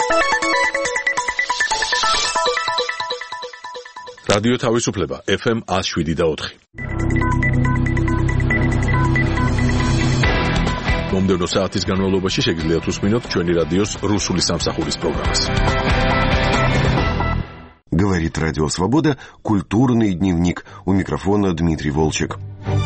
რადიო თავისუფლება FM 107.4. მომდევნო საათის განმავლობაში შეგიძლიათ უსმინოთ ჩვენი რადიოს რუსული სამსახურის პროგრამას. Говорит Радио Свобода, культурный дневник. У микрофона Дмитрий Волчек.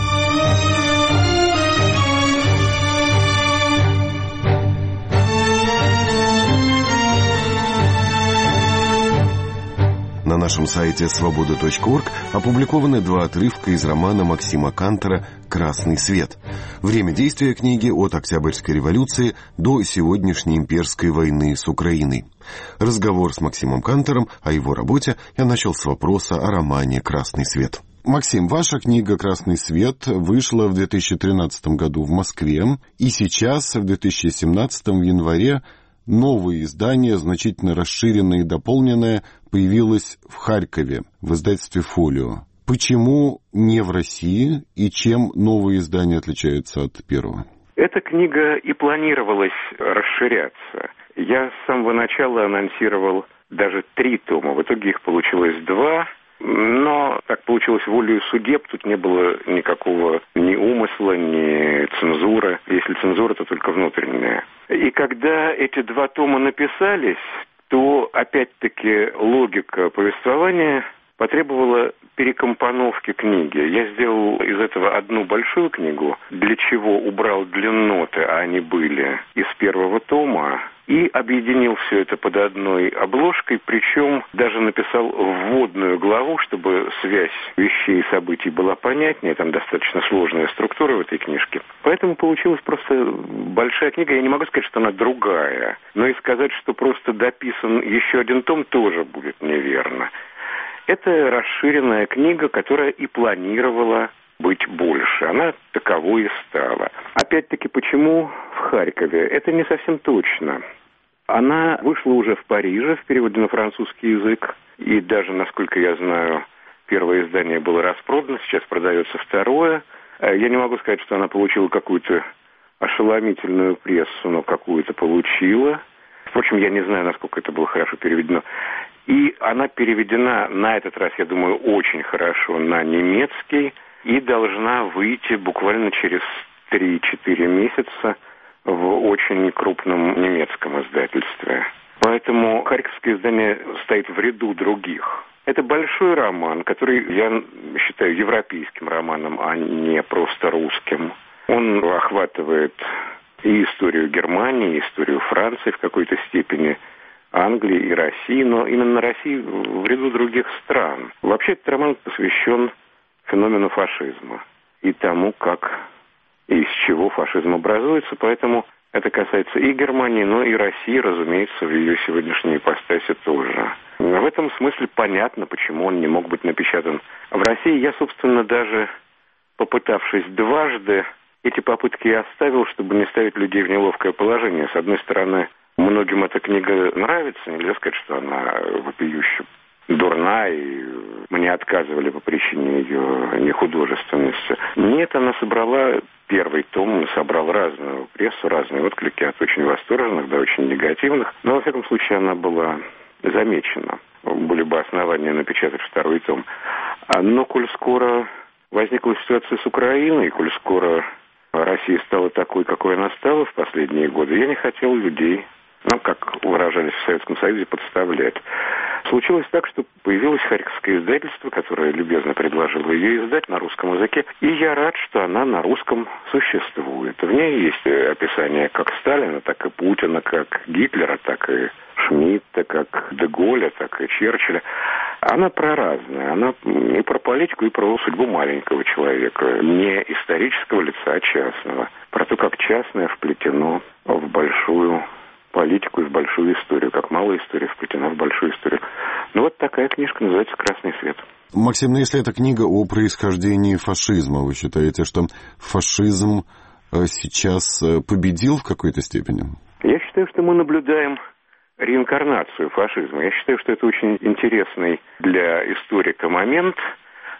На нашем сайте svoboda.org опубликованы два отрывка из романа Максима Кантора «Красный свет». Время действия книги от Октябрьской революции до сегодняшней имперской войны с Украиной. Разговор с Максимом Кантором о его работе я начал с вопроса о романе «Красный свет». Максим, ваша книга «Красный свет» вышла в 2013 году в Москве, и сейчас, в 2017 в январе, новое издание, значительно расширенное и дополненное, появилось в Харькове в издательстве «Фолио». Почему не в России и чем новое издание отличается от первого? Эта книга и планировалась расширяться. Я с самого начала анонсировал даже 3 тома. В итоге их получилось 2. Но так получилось волею судеб, тут не было никакого ни умысла, ни цензуры. Если цензура, то только внутренняя. И когда эти 2 тома написались, то опять-таки логика повествования потребовала перекомпоновки книги. Я сделал из этого одну большую книгу, для чего убрал длинноты, а они были из первого тома, и объединил все это под одной обложкой, причем даже написал вводную главу, чтобы связь вещей и событий была понятнее, там достаточно сложная структура в этой книжке. Поэтому получилась просто большая книга, я не могу сказать, что она другая, но и сказать, что просто дописан еще один том, тоже будет неверно. Это расширенная книга, которая и планировала быть больше. Она таковой и стала. Опять-таки, почему в Харькове? Это не совсем точно. Она вышла уже в Париже в переводе на французский язык. И даже, насколько я знаю, первое издание было распродано, сейчас продается второе. Я не могу сказать, что она получила какую-то ошеломительную прессу, но какую-то получила. Впрочем, я не знаю, насколько это было хорошо переведено. И она переведена на этот раз, я думаю, очень хорошо на немецкий и должна выйти буквально через 3-4 месяца в очень крупном немецком издательстве. Поэтому харьковское издание стоит в ряду других. Это большой роман, который я считаю европейским романом, а не просто русским. Он охватывает и историю Германии, и историю Франции в какой-то степени, Англии и России, но именно России в ряду других стран. Вообще этот роман посвящен феномену фашизма и тому, как и из чего фашизм образуется, поэтому это касается и Германии, но и России, разумеется, в ее сегодняшней ипостаси тоже. В этом смысле понятно, почему он не мог быть напечатан в России. Я, собственно, даже попытавшись дважды, эти попытки я оставил, чтобы не ставить людей в неловкое положение. С одной стороны, многим эта книга нравится, нельзя сказать, что она вопиюще дурна, и мне отказывали по причине ее нехудожественности. Нет, она собрала первый том, собрал разную прессу, разные отклики от очень восторженных до очень негативных, но, во всяком случае, она была замечена. Были бы основания напечатать второй том. Но, коль скоро возникла ситуация с Украиной, коль скоро Россия стала такой, какой она стала в последние годы, я не хотел людей, как выражались в Советском Союзе, подставлять. Случилось так, что появилось харьковское издательство, которое любезно предложило ее издать на русском языке, и я рад, что она на русском существует. В ней есть описание как Сталина, так и Путина, как Гитлера, так и Шмидта, как де Голля, так и Черчилля. Она про разное. Она и про политику, и про судьбу маленького человека. Не исторического лица, а частного. Про то, как частное вплетено в большую политику и в большую историю, как малая история вплетена в большую историю. Вот такая книжка, называется «Красный свет». Максим, если это книга о происхождении фашизма, вы считаете, что фашизм сейчас победил в какой-то степени? Я считаю, что мы наблюдаем реинкарнацию фашизма. Я считаю, что это очень интересный для историка момент.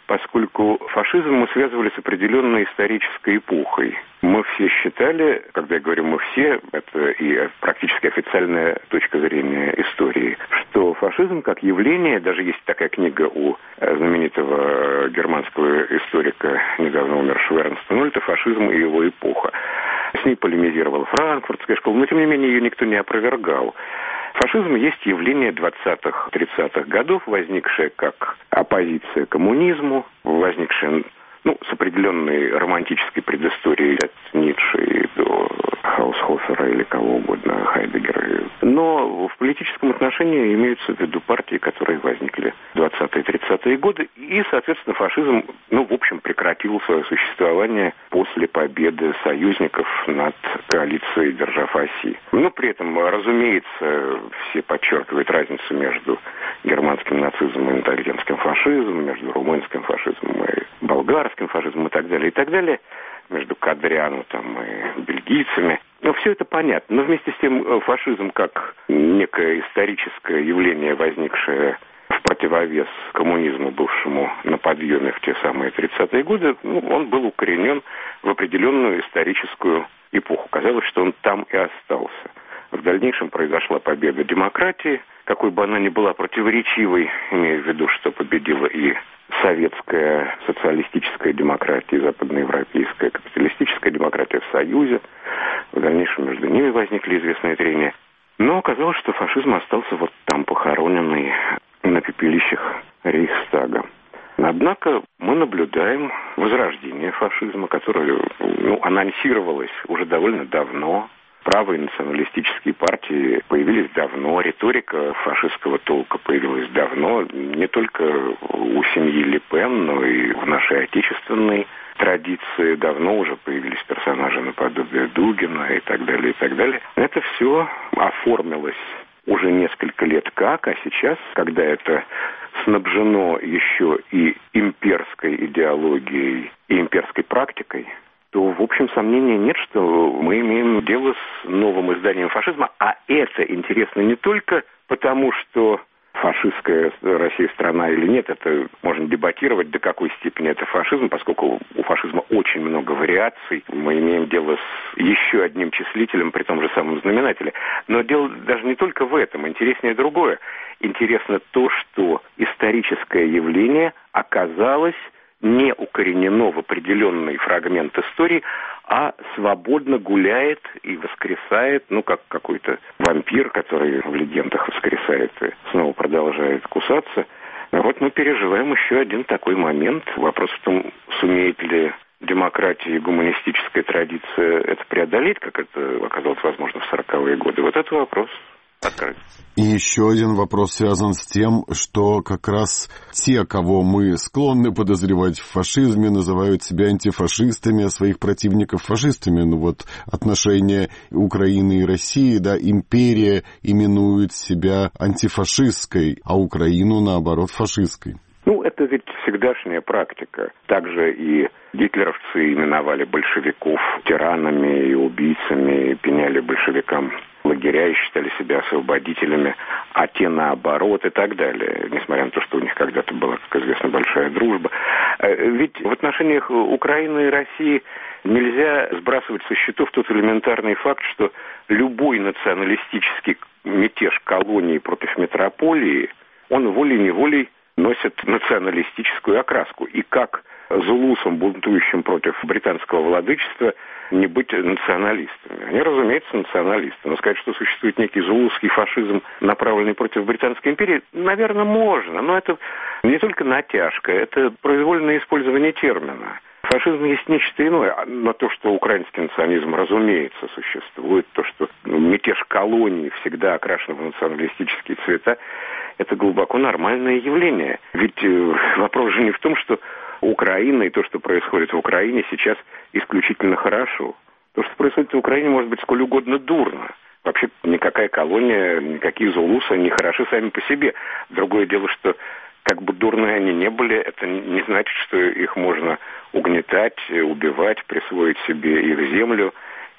поскольку фашизм мы связывали с определенной исторической эпохой. Мы все считали, когда я говорю «мы все», это и практически официальная точка зрения истории, что фашизм как явление, даже есть такая книга у знаменитого германского историка, недавно умершего Эрнста Нольта, «Фашизм и его эпоха». С ней полемизировала Франкфуртская школа, но тем не менее ее никто не опровергал. Фашизм есть явление 20-30-х годов, возникшее как оппозиция коммунизму, возникшее с определенной романтической предысторией от Ницше и до Хаусхофера или кого угодно, Хайдеггера. Но в политическом отношении имеются в виду партии, которые возникли в 20-30-е годы. И, соответственно, фашизм, в общем, прекратил свое существование после победы союзников над коалицией держав оси. Но при этом, разумеется, все подчеркивают разницу между германским нацизмом и итальянским фашизмом, между румынским фашизмом и болгарским фашизмом и так далее, между Кадриану и бельгийцами. Все это понятно. Но вместе с тем фашизм как некое историческое явление, возникшее в противовес коммунизму, бывшему на подъеме в те самые 30-е годы, он был укоренен в определенную историческую эпоху. Казалось, что он там и остался. В дальнейшем произошла победа демократии, какой бы она ни была противоречивой, имея в виду, что победила и советская социалистическая демократия, и западноевропейская капиталистическая демократия в Союзе. В дальнейшем между ними возникли известные трения. Но оказалось, что фашизм остался вот там, похороненный на пепелищах Рейхстага. Однако мы наблюдаем возрождение фашизма, которое анонсировалось уже довольно давно. Правые националистические партии появились давно, риторика фашистского толка появилась давно, не только у семьи Ле Пен, но и в нашей отечественной традиции давно уже появились персонажи наподобие Дугина и так далее, и так далее. Это все оформилось уже несколько лет как, а сейчас, когда это снабжено еще и имперской идеологией и имперской практикой, то, в общем, сомнения нет, что мы имеем дело с новым изданием фашизма. А это интересно не только потому, что фашистская Россия страна или нет, это можно дебатировать, до какой степени это фашизм, поскольку у фашизма очень много вариаций. Мы имеем дело с еще одним числителем при том же самом знаменателе. Но дело даже не только в этом. Интереснее другое. Интересно то, что историческое явление оказалось не укоренено в определенный фрагмент истории, а свободно гуляет и воскресает, как какой-то вампир, который в легендах воскресает и снова продолжает кусаться. Вот мы переживаем еще один такой момент. Вопрос в том, сумеет ли демократия и гуманистическая традиция это преодолеть, как это оказалось возможно в 40-е годы. Вот это вопрос открыт. И еще один вопрос связан с тем, что как раз те, кого мы склонны подозревать в фашизме, называют себя антифашистами, а своих противников фашистами. Отношения Украины и России, империя именует себя антифашистской, а Украину, наоборот, фашистской. Это ведь всегдашняя практика. Также и гитлеровцы именовали большевиков тиранами и убийцами, и пеняли большевикам лагеря и считали себя освободителями, а те наоборот и так далее, несмотря на то, что у них когда-то была, как известно, большая дружба. Ведь в отношениях Украины и России нельзя сбрасывать со счетов тот элементарный факт, что любой националистический мятеж колонии против метрополии, он волей-неволей носит националистическую окраску. И как зулусам, бунтующим против британского владычества, не быть националистами? Они, разумеется, националисты. Но сказать, что существует некий зулусский фашизм, направленный против Британской империи, наверное, можно. Но это не только натяжка, это произвольное использование термина. Фашизм есть нечто иное. Но то, что украинский национализм, разумеется, существует, то, что мятеж колонии всегда окрашен в националистические цвета, это глубоко нормальное явление. Ведь вопрос же не в том, что Украина и то, что происходит в Украине, сейчас исключительно хорошо. То, что происходит в Украине, может быть сколь угодно дурно. Вообще никакая колония, никакие зулусы не хороши сами по себе. Другое дело, что как бы дурные они не были, это не значит, что их можно угнетать, убивать, присвоить себе их землю.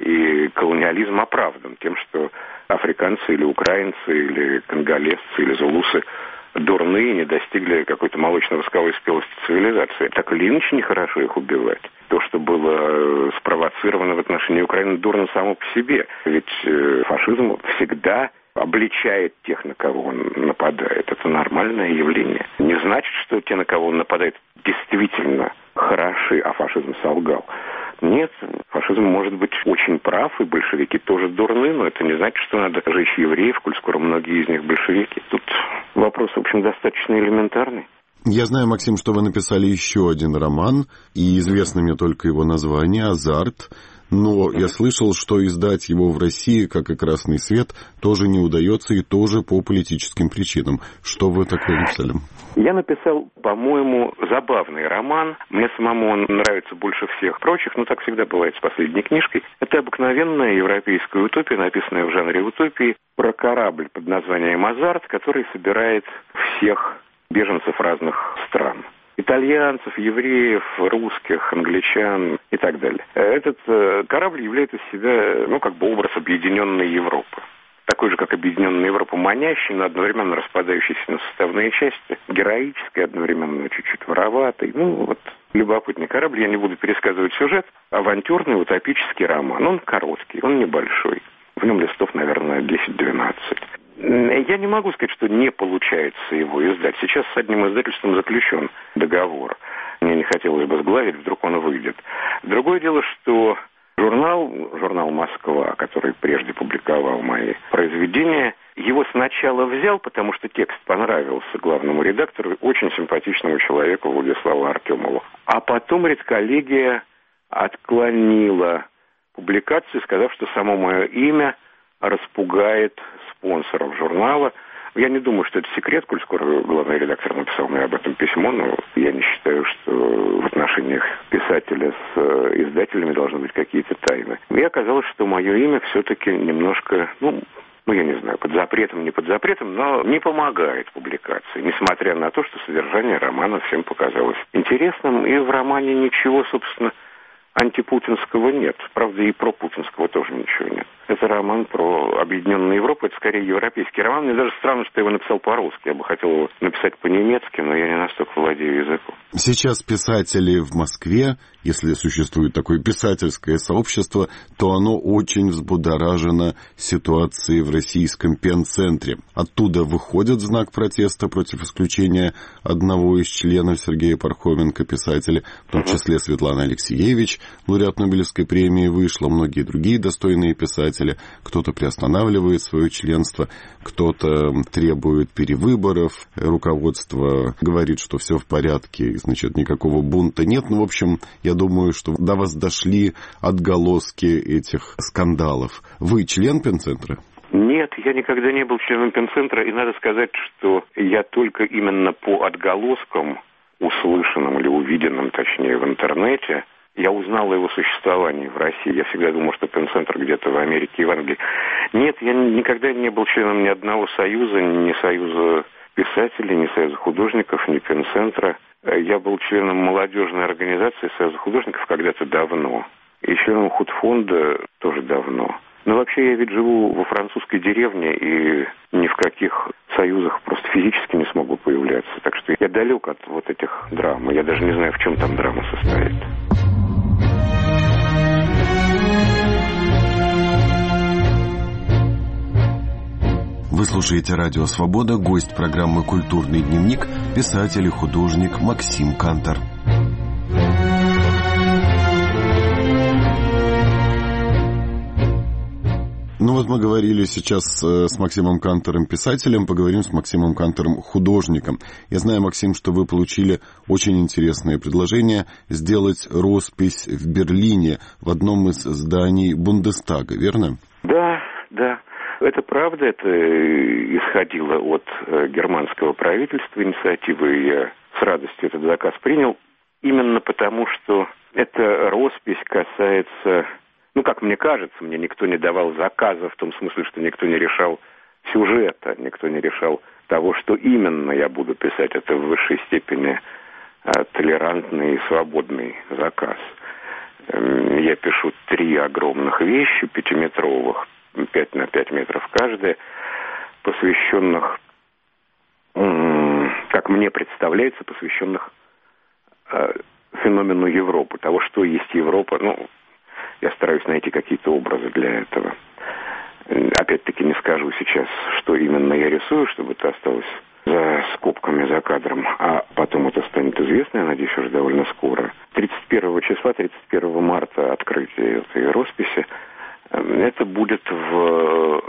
И колониализм оправдан тем, что африканцы или украинцы, или конголезцы, или зулусы дурные, не достигли какой-то молочно-восковой спелости цивилизации. Так или иначе, нехорошо их убивать. То, что было спровоцировано в отношении Украины, дурно само по себе. Ведь фашизм всегда обличает тех, на кого он нападает. Это нормальное явление. Не значит, что те, на кого он нападает, действительно хороши, а фашизм солгал. Нет, фашизм может быть очень прав, и большевики тоже дурны, но это не значит, что надо жечь евреев, коль скоро многие из них большевики. Тут вопрос, в общем, достаточно элементарный. Я знаю, Максим, что вы написали еще один роман, и известно мне только его название «Азарт». Но я слышал, что издать его в России, как и «Красный свет», тоже не удается и тоже по политическим причинам. Что вы такое написали? Я написал, по-моему, забавный роман. Мне самому он нравится больше всех прочих, но так всегда бывает с последней книжкой. Это обыкновенная европейская утопия, написанная в жанре утопии, про корабль под названием «Азарт», который собирает всех беженцев разных стран. Итальянцев, евреев, русских, англичан и так далее. Этот корабль является из себя, как бы образ объединенной Европы. Такой же, как объединенная Европа, манящий, но одновременно распадающийся на составные части, героический, одновременно чуть-чуть вороватый. Любопытный корабль. Я не буду пересказывать сюжет. Авантюрный, утопический роман. Он короткий, он небольшой. В нем листов, наверное, 10-12. Я не могу сказать, что не получается его издать. Сейчас с одним издательством заключен договор. Мне не хотелось бы сглазить, вдруг он выйдет. Другое дело, что журнал «Москва», который прежде публиковал мои произведения, его сначала взял, потому что текст понравился главному редактору, очень симпатичному человеку Владиславу Артемову. А потом редколлегия отклонила публикацию, сказав, что само мое имя распугает спонсоров журнала. Я не думаю, что это секрет, коль скоро главный редактор написал мне об этом письмо, но я не считаю, что в отношениях писателя с издателями должны быть какие-то тайны. И оказалось, что мое имя все-таки немножко, я не знаю, под запретом, не под запретом, но не помогает публикации, несмотря на то, что содержание романа всем показалось интересным, и в романе ничего, собственно, антипутинского нет. Правда, и про путинского тоже ничего нет. Это роман про объединенную Европу, это скорее европейский роман. Мне даже странно, что я его написал по-русски. Я бы хотел его написать по-немецки, но я не настолько владею языком. Сейчас писатели в Москве, если существует такое писательское сообщество, то оно очень взбудоражено ситуацией в российском пенцентре. Оттуда выходит знак протеста против исключения одного из членов Сергея Пархоменко, писателя, в том числе Светлана Алексеевич, лауреат Нобелевской премии, вышла, многие другие достойные писатели. Кто-то приостанавливает свое членство, кто-то требует перевыборов, руководство говорит, что все в порядке, значит, никакого бунта нет. В общем, я думаю, что до вас дошли отголоски этих скандалов. Вы член пенцентра? Нет, я никогда не был членом пенцентра, и надо сказать, что я только именно по отголоскам, услышанным или увиденным, точнее, в интернете, я узнал о его существовании в России. Я всегда думал, что пенцентр где-то в Америке и в Англии. Нет, я никогда не был членом ни одного союза, ни союза писателей, ни союза художников, ни пенцентра. Я был членом молодежной организации союза художников когда-то давно. И членом худфонда тоже давно. Но вообще я ведь живу во французской деревне и ни в каких союзах просто физически не смогу появляться. Так что я далек от вот этих драм. Я даже не знаю, в чем там драма состоит. Вы слушаете «Радио Свобода», гость программы «Культурный дневник», писатель и художник Максим Кантор. Мы говорили сейчас с Максимом Кантором, писателем, поговорим с Максимом Кантором, художником. Я знаю, Максим, что вы получили очень интересное предложение сделать роспись в Берлине в одном из зданий Бундестага, верно? Да. Это правда, это исходило от германского правительства инициативы, и я с радостью этот заказ принял, именно потому, что эта роспись касается, как мне кажется, мне никто не давал заказа в том смысле, что никто не решал сюжета, никто не решал того, что именно я буду писать. Это в высшей степени толерантный и свободный заказ. Я пишу 3 огромных вещи, 5-метровых, 5 на 5 метров каждая, посвященных как мне представляется, посвященных феномену Европы, того, что есть Европа. Я стараюсь найти какие-то образы для этого. Опять-таки не скажу сейчас, что именно я рисую, чтобы это осталось за скобками, за кадром, а потом это станет известно, я надеюсь, уже довольно скоро. 31 марта открытие этой росписи. Это будет в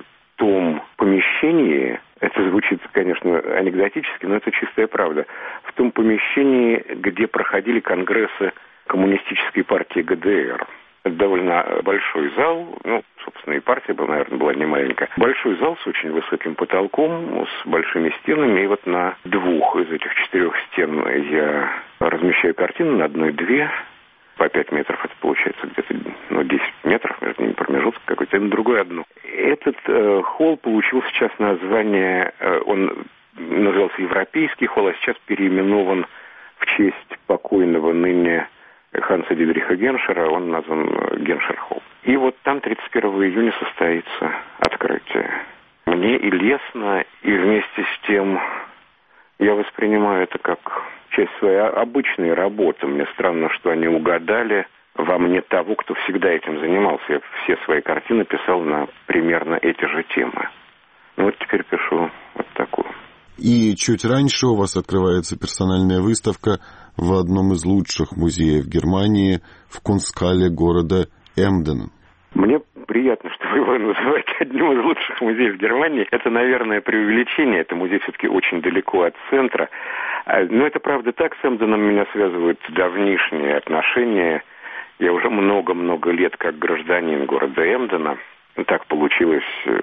том помещении, это звучит, конечно, анекдотически, но это чистая правда, в том помещении, где проходили конгрессы Коммунистической партии ГДР. Это довольно большой зал, собственно, и партия была, наверное, была не маленькая. Большой зал с очень высоким потолком, с большими стенами, и вот на 2 из этих 4 стен я размещаю картины, на одной 2, по 5 метров, это получается где-то 10 метров, между ними промежуток какой-то, и на другой одну. Этот холл получил сейчас название, он назывался Европейский холл, а сейчас переименован в честь покойного ныне Ханса Дидриха Геншера, он назван Геншер-холл. И вот там 31 июня состоится открытие. Мне и лестно, и вместе с тем я воспринимаю это как часть своей обычной работы. Мне странно, что они угадали во мне того, кто всегда этим занимался. Я все свои картины писал на примерно эти же темы. Вот теперь пишу вот такую. И чуть раньше у вас открывается персональная выставка в одном из лучших музеев Германии, в Кунстхалле города Эмден. Мне приятно, что вы его называете одним из лучших музеев Германии. Это, наверное, преувеличение. Это музей все-таки очень далеко от центра. Но это правда так. С Эмденом меня связывают давнишние отношения. Я уже много-много лет как гражданин города Эмдена. Так получилось,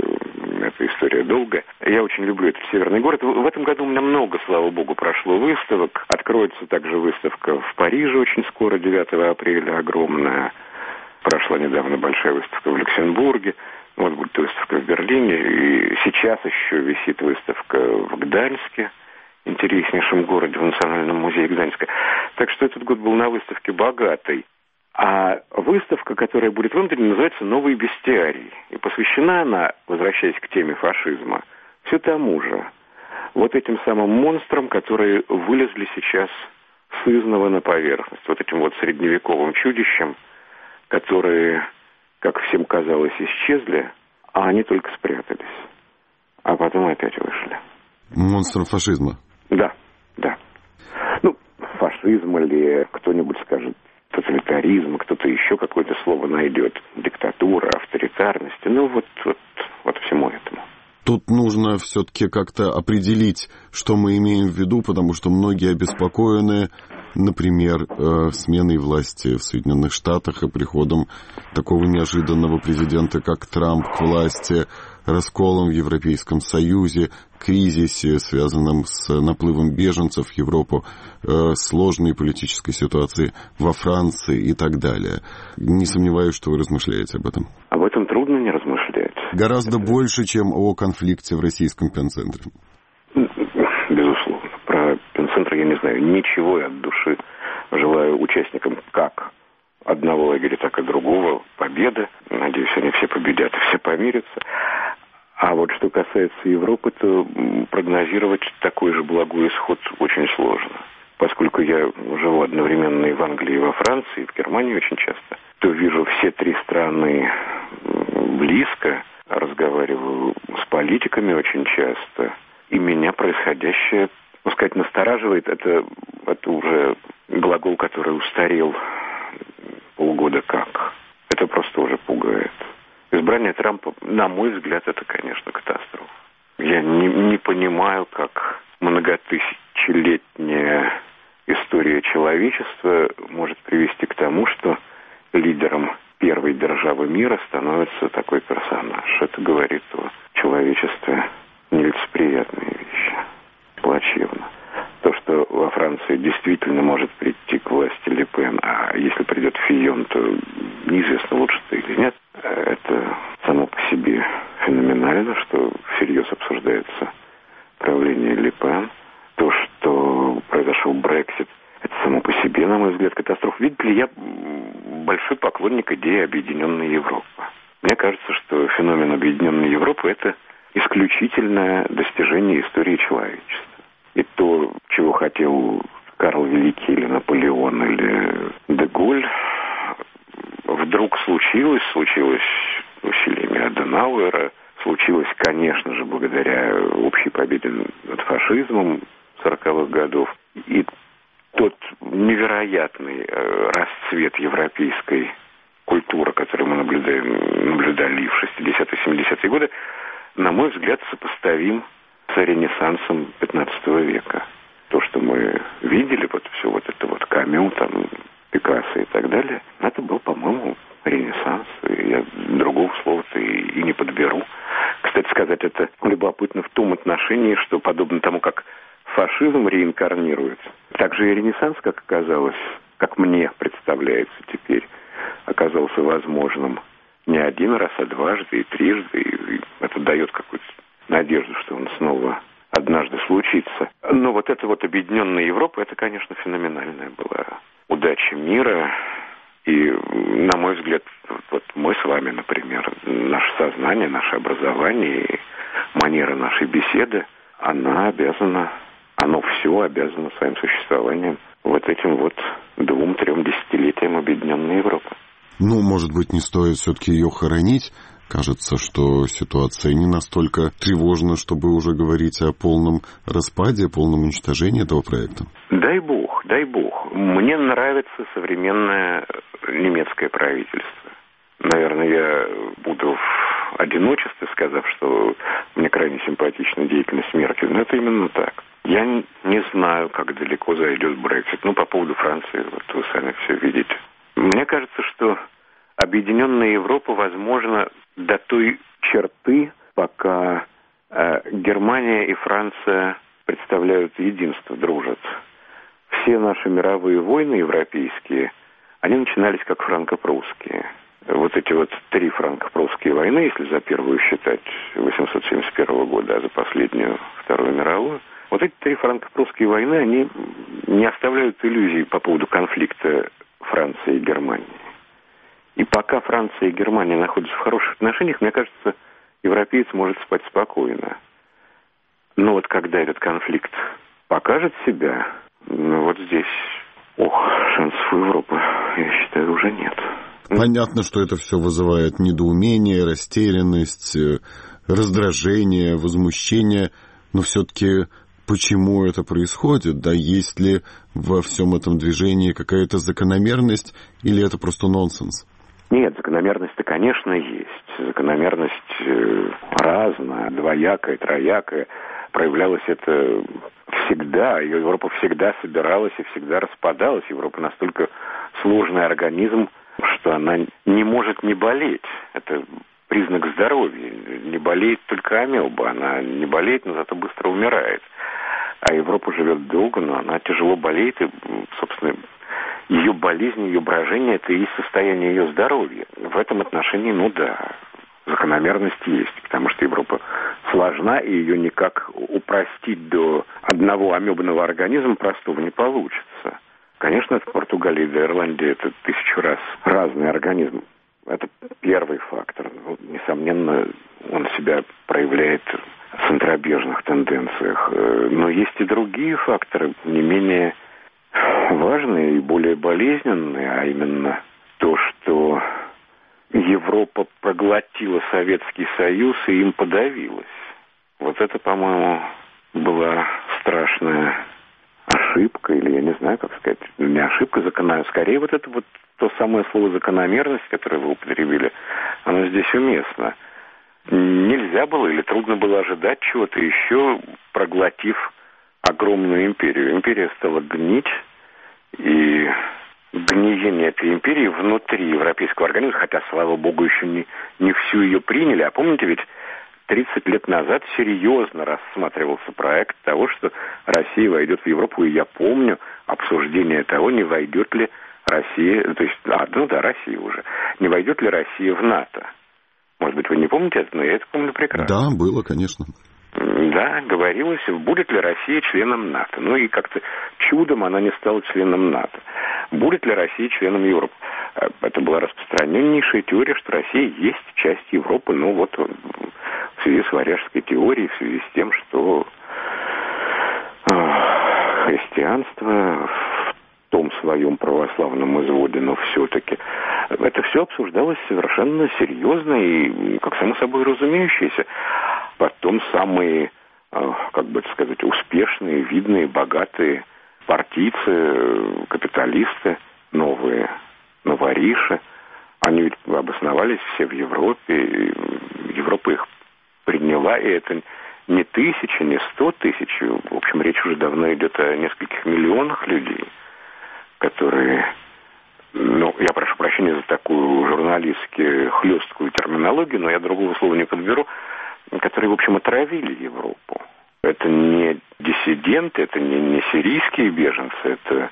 эта история долгая. Я очень люблю этот северный город. В этом году у меня много, слава богу, прошло выставок. Откроется также выставка в Париже очень скоро, 9 апреля, огромная. Прошла недавно большая выставка в Люксембурге. Вот будет выставка в Берлине. И сейчас еще висит выставка в Гданьске, интереснейшем городе, в Национальном музее Гданьска. Так что этот год был на выставке богатый. А выставка, которая будет в Эмдене, называется «Новый бестиарий». И посвящена она, возвращаясь к теме фашизма, все тому же. Вот этим самым монстрам, которые вылезли сейчас сызнова на поверхность. Вот этим вот средневековым чудищам, которые, как всем казалось, исчезли, а они только спрятались. А потом опять вышли. Монстром фашизма? Да. Фашизм или кто-нибудь скажет тоталитаризм, кто-то еще какое-то слово найдет. Диктатура, авторитарность. Вот всему этому. Тут нужно все-таки как-то определить, что мы имеем в виду, потому что многие обеспокоены, например, сменой власти в Соединенных Штатах и приходом такого неожиданного президента, как Трамп, к власти, расколом в Европейском Союзе, кризисе, связанном с наплывом беженцев в Европу, сложной политической ситуации во Франции и так далее. Не сомневаюсь, что вы размышляете об этом. Об этом трудно не размышлять. Гораздо больше, чем о конфликте в российском пенцентре. Безусловно. Про пенцентр я не знаю ничего, и от души желаю участникам как одного лагеря, так и другого победы. Надеюсь, они все победят и все помирятся. А вот что касается Европы, то прогнозировать такой же благой исход очень сложно. Поскольку я живу одновременно и в Англии, и во Франции, и в Германии очень часто, то вижу все 3 страны близко, разговариваю с политиками очень часто, и меня происходящее, настораживает. Это уже глагол, который устарел полгода как. Это просто уже пугает. Избрание Трампа, на мой взгляд, это, конечно, катастрофа. Я не понимаю, как многотысячелетняя история человечества может привести к тому, что лидером первой державы мира становится такой персонаж. Это говорит о человечестве нелицеприятные вещи. Плачевно. То, что во Франции действительно может прийти к власти Ле Пен, а если придет Фийон, то неизвестно, лучше-то или нет. Это само по себе феноменально, что всерьез обсуждается правление Ле Пен. То, что произошел Брексит, это само по себе, на мой взгляд, катастрофа. Видите ли, я большой поклонник идеи Объединенной Европы. Мне кажется, что феномен Объединенной Европы – это исключительное достижение истории человечества. И то, чего хотел Карл Великий или Наполеон или де Голль, вдруг случилось усилиями Аденауэра, случилось, конечно же, благодаря общей победе над фашизмом 40-х годов. И тот невероятный расцвет европейской культуры, который мы наблюдали в 60-70-е годы, на мой взгляд, сопоставим с Ренессансом 15 века. То, что мы видели, вот все вот это вот Камю, там, Пикассо и так далее, это был, по-моему, Ренессанс. И я другого слова-то и не подберу. Кстати сказать, это любопытно в том отношении, что подобно тому, как фашизм реинкарнируется, так же и Ренессанс, как оказалось, как мне представляется теперь, оказался возможным не один раз, а дважды и трижды. И это дает какую-то надежду, что он снова однажды случится. Но вот эта вот объединенная Европа, это, конечно, феноменальная была удача мира. И, на мой взгляд, вот мы с вами, например, наше сознание, наше образование и манера нашей беседы, оно все обязано своим существованием вот этим вот 2-3 десятилетиям объединенной Европы. Ну, может быть, не стоит все-таки ее хоронить? Кажется, что ситуация не настолько тревожна, чтобы уже говорить о полном распаде, о полном уничтожении этого проекта. Дай бог, дай бог. Мне нравится современное немецкое правительство. Наверное, я буду в одиночестве, сказав, что мне крайне симпатична деятельность Меркель. Но это именно так. Я не знаю, как далеко зайдет Брексит. Ну, по поводу Франции, вот вы сами все видите. Мне кажется, что объединенная Европа возможна до той черты, пока Германия и Франция представляют единство, дружат. Все наши мировые войны европейские, они начинались как франко-прусские. Вот эти вот 3 франко-прусские войны, если за первую считать 1871 года, а за последнюю Вторую мировую, вот эти 3 франко-прусские войны, они не оставляют иллюзий по поводу конфликта Франции и Германии. И пока Франция и Германия находятся в хороших отношениях, мне кажется, европеец может спать спокойно. Но вот когда этот конфликт покажет себя, вот здесь, шансов у Европы, я считаю, уже нет. Понятно, что это все вызывает недоумение, растерянность, раздражение, возмущение, но все-таки почему это происходит? Да, есть ли во всем этом движении какая-то закономерность или это просто нонсенс? Нет, закономерность-то, конечно, есть. Закономерность разная, двоякая, троякая. Проявлялось это всегда. Европа всегда собиралась и всегда распадалась. Европа настолько сложный организм, что она не может не болеть. Это признак здоровья. Не болеет только амеба. Она не болеет, но зато быстро умирает. А Европа живет долго, но она тяжело болеет. И, собственно, ее болезнь, ее брожение – это и есть состояние ее здоровья. В этом отношении, закономерность есть. Потому что Европа сложна, и ее никак упростить до одного амебного организма простого не получится. Конечно, в Португалии и Ирландии это 1000 раз разный организм. Это первый фактор. Несомненно, он себя проявляет в центробежных тенденциях. Но есть и другие факторы, не менее важные и более болезненные, а именно то, что Европа проглотила Советский Союз и им подавилась. Вот это, по-моему, была страшная ошибка, или я не знаю, как сказать, не ошибка, скорее вот это вот то самое слово «закономерность», которое вы употребили, оно здесь уместно. Нельзя было или трудно было ожидать чего-то еще, проглотив огромную империю. Империя стала гнить, и гниение этой империи внутри европейского организма, хотя, слава богу, еще не всю ее приняли. А помните, ведь 30 лет назад серьезно рассматривался проект того, что Россия войдет в Европу, и я помню обсуждение того, не войдет ли Россия, Россия уже, не войдет ли Россия в НАТО. Может быть, вы не помните это, но я это помню прекрасно. Да, было, конечно. Да, говорилось, будет ли Россия членом НАТО. Ну и как-то чудом она не стала членом НАТО. Будет ли Россия членом Европы? Это была распространеннейшая теория, что Россия есть часть Европы. В связи с Варяжской теорией, в связи с тем, что христианство в том своем православном изводе, но все-таки это все обсуждалось совершенно серьезно и, как само собой разумеющееся. Потом самые, как бы это сказать, успешные, видные, богатые партийцы, капиталисты, новые, новориши, они ведь обосновались все в Европе, и Европа их приняла, и это не тысячи, не 100 тысяч, в общем, речь уже давно идет о нескольких миллионах людей, которые, я прошу прощения за такую журналистски хлесткую терминологию, но я другого слова не подберу, которые, в общем, отравили Европу. Это не диссиденты, это не сирийские беженцы, это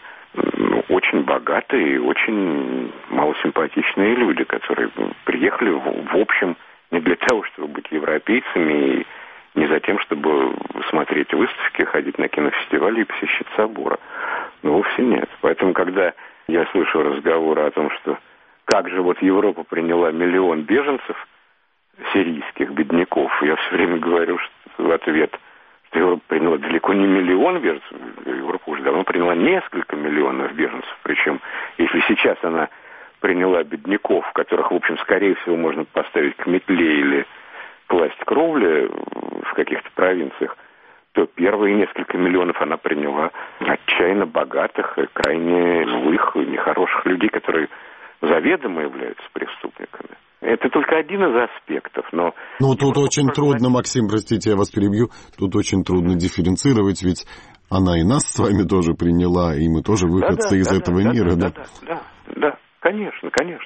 очень богатые, очень малосимпатичные люди, которые приехали, в общем, не для того, чтобы быть европейцами, и не за тем, чтобы смотреть выставки, ходить на кинофестивали и посещать соборы. Но вовсе нет. Поэтому, когда я слышу разговоры о том, что как же вот Европа приняла 1 миллион беженцев, сирийских бедняков, я все время говорю в ответ, что Европа приняла далеко не 1 миллион беженцев, Европа уже давно приняла несколько миллионов беженцев, причем если сейчас она приняла бедняков, которых, в общем, скорее всего, можно поставить к метле или класть кровли в каких-то провинциях, то первые несколько миллионов она приняла отчаянно богатых, крайне злых, нехороших людей, которые заведомо являются преступниками. Это только один из аспектов, но... тут очень трудно, Максим, простите, я вас перебью, тут очень трудно дифференцировать, ведь она и нас с вами тоже приняла, и мы тоже выходцы из этого мира, Да, конечно.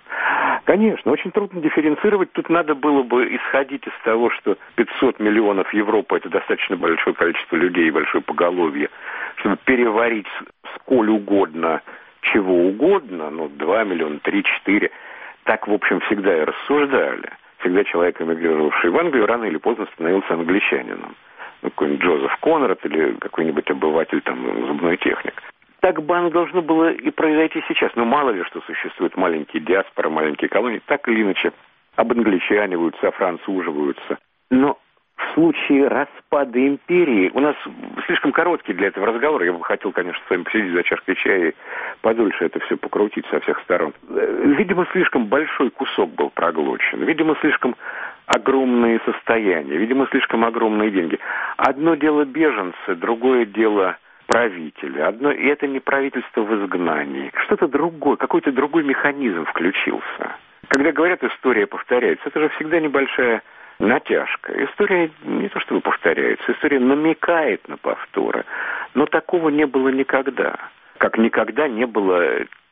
Конечно, очень трудно дифференцировать. Тут надо было бы исходить из того, что 500 миллионов Европы – это достаточно большое количество людей и большое поголовье, чтобы переварить сколь угодно, чего угодно, 2 миллиона, 3, 4. Так, в общем, всегда и рассуждали. Всегда человек, эмигрировавший в Англию, рано или поздно становился англичанином. Какой-нибудь Джозеф Конрад или какой-нибудь обыватель, зубной техник. Так бы оно должно было и произойти сейчас. Мало ли, что существуют маленькие диаспоры, маленькие колонии, так или иначе обангличаниваются, офранцуживаются. Но в случае распада империи, у нас слишком короткий для этого разговор, я бы хотел, конечно, с вами посидеть за чашкой чая и подольше это все покрутить со всех сторон. Видимо, слишком большой кусок был проглочен, видимо, слишком огромные состояния, видимо, слишком огромные деньги. Одно дело беженцы, другое дело правители. И это не правительство в изгнании. Что-то другое, какой-то другой механизм включился. Когда говорят, история повторяется, это же всегда небольшая натяжка. История не то чтобы повторяется, история намекает на повторы. Но такого не было никогда. Как никогда не было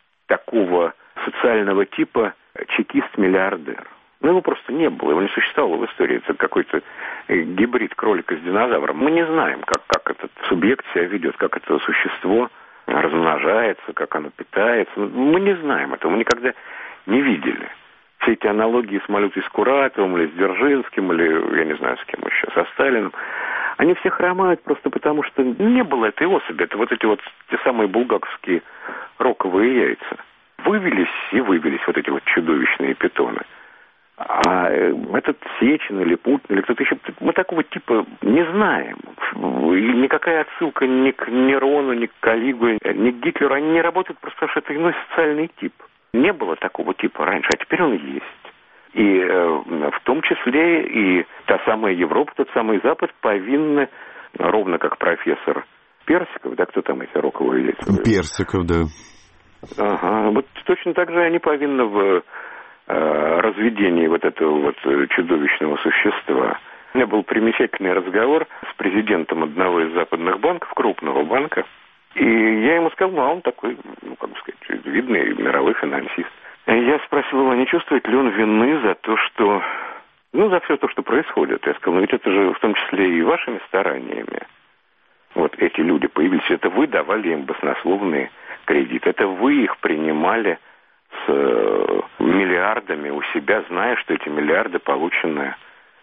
такого социального типа чекист-миллиардер. Его просто не было, его не существовало в истории. Это какой-то гибрид кролика с динозавром. Мы не знаем, как этот субъект себя ведет, как это существо размножается, как оно питается. Мы не знаем этого, мы никогда не видели. Все эти аналогии с Малютой Скуратовым, или с Дзержинским, или, я не знаю, с кем еще, со Сталиным, они все хромают просто потому, что не было этой особи. Это те самые булгаковские роковые яйца. Вывелись вот эти чудовищные питоны. А этот Сечин или Путин, или кто-то еще, мы такого типа не знаем. И никакая отсылка ни к Нерону, ни к Каллигуле, ни к Гитлеру, они не работают просто потому, что это иной социальный тип. Не было такого типа раньше, а теперь он есть. И в том числе и та самая Европа, тот самый Запад повинны, ровно как профессор Персиков, кто там эти роковые яйца? Персиков, да. Ага, точно так же они повинны в разведении этого чудовищного существа. У меня был примечательный разговор с президентом одного из западных банков, крупного банка, и я ему сказал, он такой, видный мировой финансист. И я спросил его, не чувствует ли он вины за то, что, за все то, что происходит. Я сказал, ведь это же в том числе и вашими стараниями. Эти люди появились, это вы давали им баснословные кредиты, это вы их принимали с миллиардами у себя, зная, что эти миллиарды получены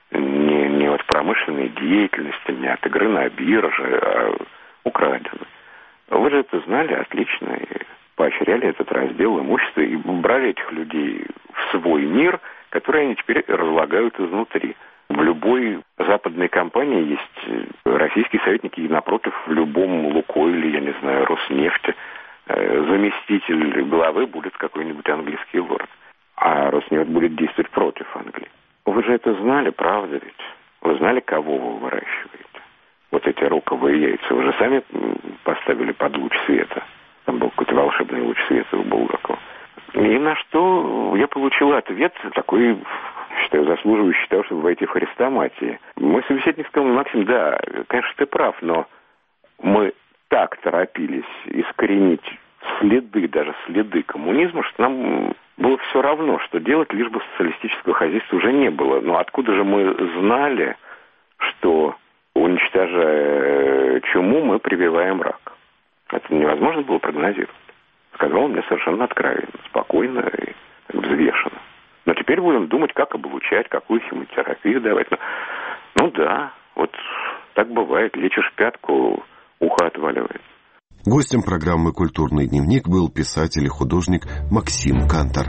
не от промышленной деятельности, не от игры на бирже, а украдены. Вы же это знали отлично и поощряли этот раздел имущества и брали этих людей в свой мир, который они теперь разлагают изнутри. В любой западной компании есть российские советники, и напротив, в любом Лукойле, я не знаю, Роснефти, заместитель главы будет какой-нибудь английский лорд. А Роснефть будет действовать против Англии. Вы же это знали, правда ведь? Вы знали, кого вы выращиваете? Вот эти роковые яйца. Вы же сами поставили под луч света. Там был какой-то волшебный луч света у Булгакова. И на что я получил ответ такой, считаю, заслуживающий того, чтобы войти в хрестоматии. Мой собеседник сказал: Максим, да, конечно, ты прав, но мы так торопились искоренить следы, даже следы коммунизма, что нам было все равно, что делать, лишь бы социалистического хозяйства уже не было. Но откуда же мы знали, что, уничтожая чуму, мы прививаем рак? Это невозможно было прогнозировать. Сказал он мне совершенно откровенно, спокойно и взвешенно. Но теперь будем думать, как облучать, какую химиотерапию давать. Ну да, вот так бывает. Лечишь пятку, ухо отваливается. Гостем программы «Культурный дневник» был писатель и художник Максим Кантор.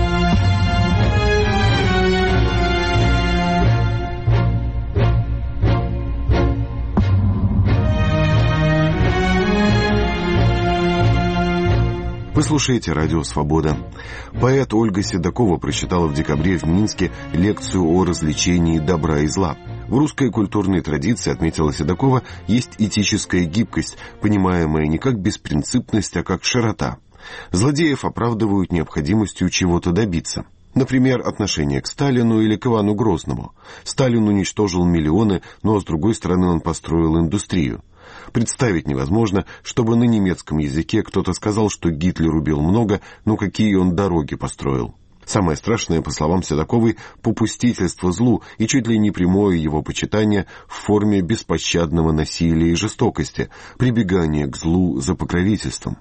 Вы слушаете «Радио Свобода». Поэт Ольга Седокова прочитала в декабре в Минске лекцию о развлечении добра и зла. В русской культурной традиции, отметила Седокова, есть этическая гибкость, понимаемая не как беспринципность, а как широта. Злодеев оправдывают необходимостью чего-то добиться. Например, отношение к Сталину или к Ивану Грозному. Сталин уничтожил миллионы, но, с другой стороны, он построил индустрию. Представить невозможно, чтобы на немецком языке кто-то сказал, что Гитлер убил много, но какие он дороги построил. Самое страшное, по словам Седоковой, попустительство злу и чуть ли не прямое его почитание в форме беспощадного насилия и жестокости, прибегание к злу за покровительством.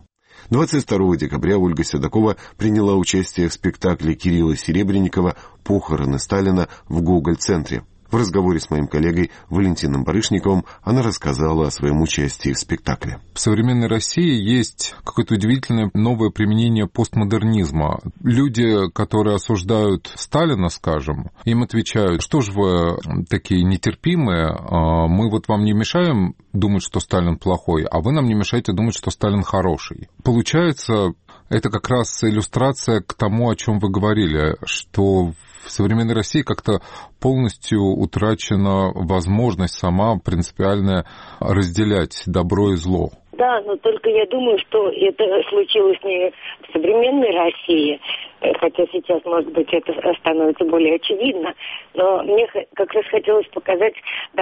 22 декабря Ольга Седокова приняла участие в спектакле Кирилла Серебренникова «Похороны Сталина» в Гоголь-центре. В разговоре с моим коллегой Валентином Барышниковым она рассказала о своем участии в спектакле. В современной России есть какое-то удивительное новое применение постмодернизма. Люди, которые осуждают Сталина, скажем, им отвечают: что же вы такие нетерпимые, мы вот вам не мешаем думать, что Сталин плохой, а вы нам не мешаете думать, что Сталин хороший. Получается, это как раз иллюстрация к тому, о чем вы говорили, что в современной России как-то полностью утрачена возможность сама принципиально разделять добро и зло. Да, но только я думаю, что это случилось не в современной России, хотя сейчас, может быть, это становится более очевидно, но мне как раз хотелось показать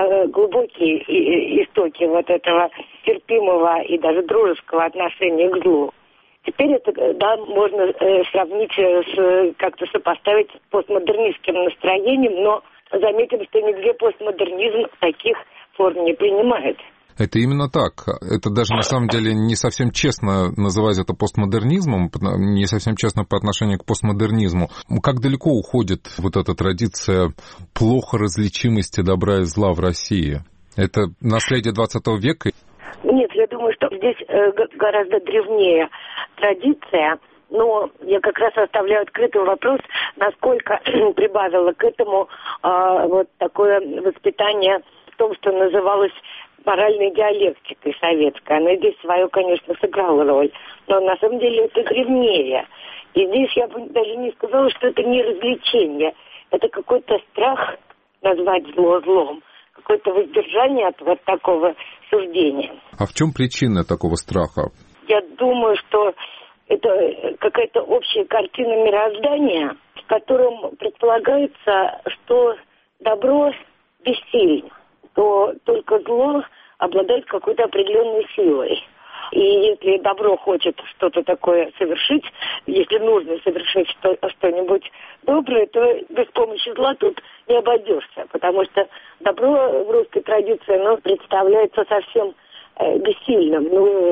глубокие истоки вот этого терпимого и даже дружеского отношения к злу. Теперь это, да, можно сравнить, как-то сопоставить с постмодернистским настроением, но заметим, что нигде постмодернизм таких форм не принимает. Это именно так. Это даже на самом деле не совсем честно называть это постмодернизмом, не совсем честно по отношению к постмодернизму. Как далеко уходит вот эта традиция плохо различимости добра и зла в России? Это наследие 20 века? Нет, я думаю, что здесь гораздо древнее традиция, но я как раз оставляю открытым вопрос, насколько прибавило к этому вот такое воспитание в том, что называлось моральной диалектикой советской. Она здесь свою, конечно, сыграла роль, но на самом деле это древнее. И здесь я бы даже не сказала, что это не развлечение, это какой-то страх назвать зло злом, какое-то воздержание от вот такого суждения. А в чем причина такого страха? Я думаю, что это какая-то общая картина мироздания, в котором предполагается, что добро бессильно, то только зло обладает какой-то определенной силой. И если добро хочет что-то такое совершить, если нужно совершить что-нибудь доброе, то без помощи зла тут не обойдешься, потому что добро в русской традиции представляется совсем бессильным,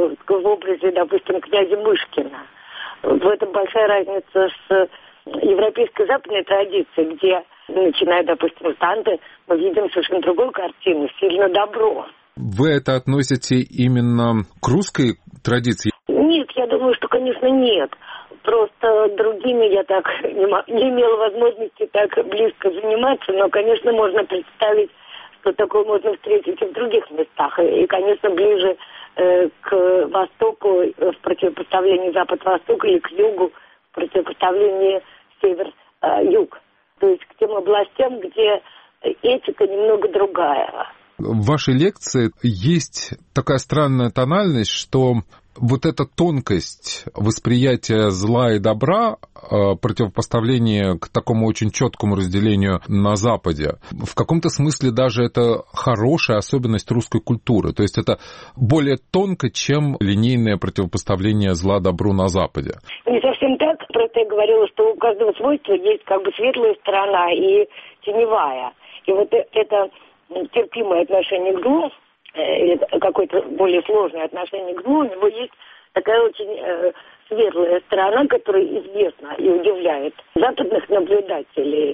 в образе, допустим, князя Мышкина. В этом большая разница с европейской западной традицией, где, начиная, допустим, с Данте, мы видим совершенно другую картину, сильно добро. Вы это относите именно к русской традиции? Нет, я думаю, что, конечно, нет. Просто другими я так не имела возможности так близко заниматься, но, конечно, можно представить, что такое можно встретить и в других местах. И конечно, ближе к востоку, в противопоставлении запад-восток, или к югу, в противопоставлении север-юг. То есть к тем областям, где этика немного другая. В вашей лекции есть такая странная тональность, что вот эта тонкость восприятия зла и добра, противопоставление к такому очень четкому разделению на Западе, в каком-то смысле даже это хорошая особенность русской культуры. То есть это более тонко, чем линейное противопоставление зла добру на Западе. Не совсем так. Просто я говорила, что у каждого свойства есть как бы светлая сторона и теневая. И вот это терпимое отношение к злу, или какое-то более сложное отношение к злу, у него есть такая очень светлая сторона, которая известна и удивляет западных наблюдателей.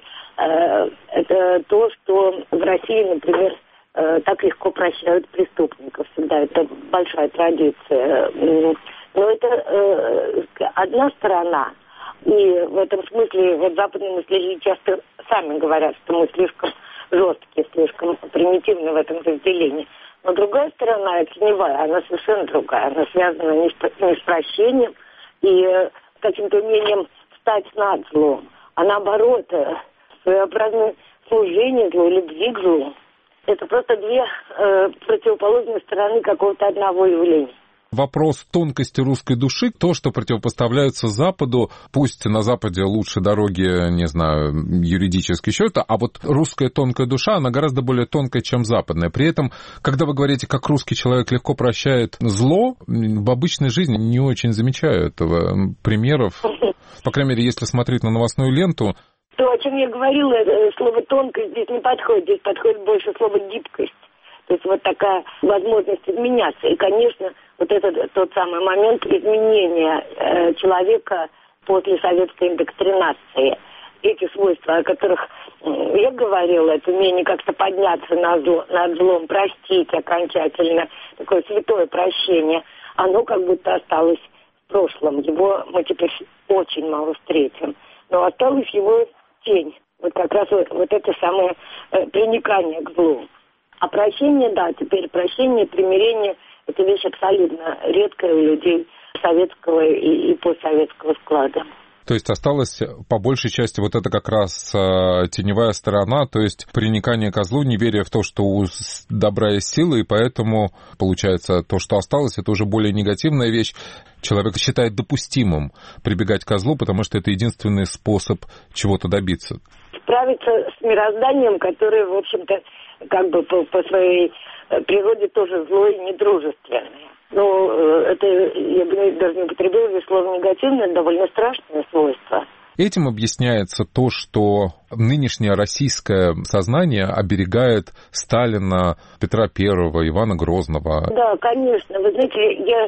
Это то, что в России, например, так легко прощают преступников. Всегда это большая традиция. Но это одна сторона. И в этом смысле вот западные мыслители часто сами говорят, что мы слишком жесткие, слишком примитивны в этом разделении. Но другая сторона, теневая, она совершенно другая. Она связана не с прощением и каким-то умением встать над злом, а наоборот, своеобразное служение злу, любви к злу. Это просто две противоположные стороны какого-то одного явления. Вопрос тонкости русской души, то, что противопоставляется Западу, пусть на Западе лучше дороги, не знаю, юридически еще это, а вот русская тонкая душа, она гораздо более тонкая, чем западная. При этом, когда вы говорите, как русский человек легко прощает зло, в обычной жизни не очень замечаю этого примеров. По крайней мере, если смотреть на новостную ленту. То, о чем я говорила, слово «тонкость» здесь не подходит. Здесь подходит больше слово «гибкость». То есть вот такая возможность изменяться. И, конечно, вот это тот самый момент изменения человека после советской индоктринации. Эти свойства, о которых я говорила, это умение как-то подняться над злом, простить окончательно, такое святое прощение, оно как будто осталось в прошлом. Его мы теперь очень мало встретим. Но осталась его тень. Вот как раз вот это самое приникание к злу. А прощение, да, теперь прощение, примирение – это вещь абсолютно редкая у людей советского и постсоветского склада. То есть осталась по большей части вот это как раз теневая сторона, то есть приникание ко злу, неверие в то, что у добра есть сила, и поэтому, получается, то, что осталось, это уже более негативная вещь. Человек считает допустимым прибегать ко злу, потому что это единственный способ чего-то добиться. Справиться с мирозданием, которое, в общем-то, как бы по своей природе тоже злое и недружественное. Но это, я бы даже не употребила здесь слово негативное, это довольно страшное свойство. Этим объясняется то, что нынешнее российское сознание оберегает Сталина, Петра I, Ивана Грозного. Да, конечно. Вы знаете, я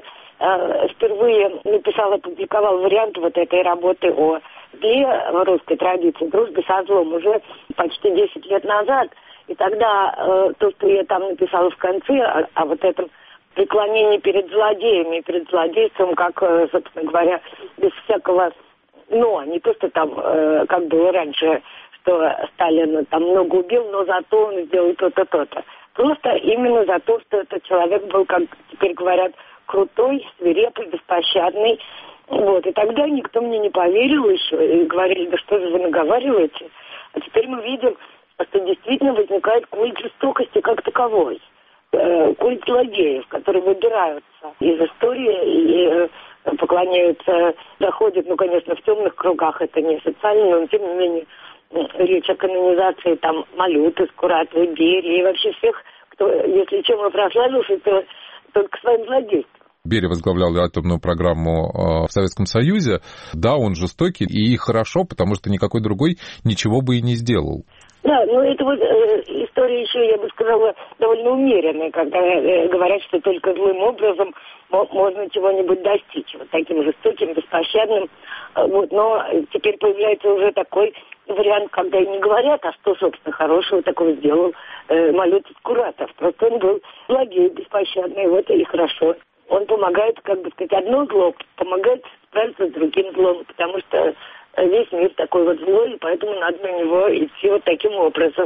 впервые написала, опубликовала вариант вот этой работы о зле в русской традиции, дружбе со злом, уже почти 10 лет назад. И тогда то, что я там написала в конце, о вот этом преклонении перед злодеями, перед злодейством, как, собственно говоря, без всякого «но», не то, что там, как было раньше, что Сталин там много убил, но зато он сделал то-то, то-то. Просто именно за то, что этот человек был, как теперь говорят, крутой, свирепый, беспощадный. Вот. И тогда никто мне не поверил еще, и говорили, да что же вы наговариваете. А теперь мы видим, что действительно возникает культ жестокости как таковой. Культ злодеев, которые выбираются из истории и поклоняются, доходят, конечно, в темных кругах, это не официально, но тем не менее речь о канонизации там Малюты, Скуратовой, Берии и вообще всех, кто, если чем и прославился, то только своим злодейством. Берия возглавлял атомную программу в Советском Союзе. Да, он жестокий, и хорошо, потому что никакой другой ничего бы и не сделал. Да, но это вот история еще, я бы сказала, довольно умеренная, когда говорят, что только злым образом можно чего-нибудь достичь. Вот таким жестоким, беспощадным. Вот, но теперь появляется уже такой вариант, когда и не говорят, а что, собственно, хорошего такого сделал Малюта Скуратов. Просто он был злодей, беспощадный, вот и хорошо. Он помогает, как бы сказать, одно зло, помогает справиться с другим злом, потому что весь мир такой вот злой, и поэтому надо на него идти вот таким образом.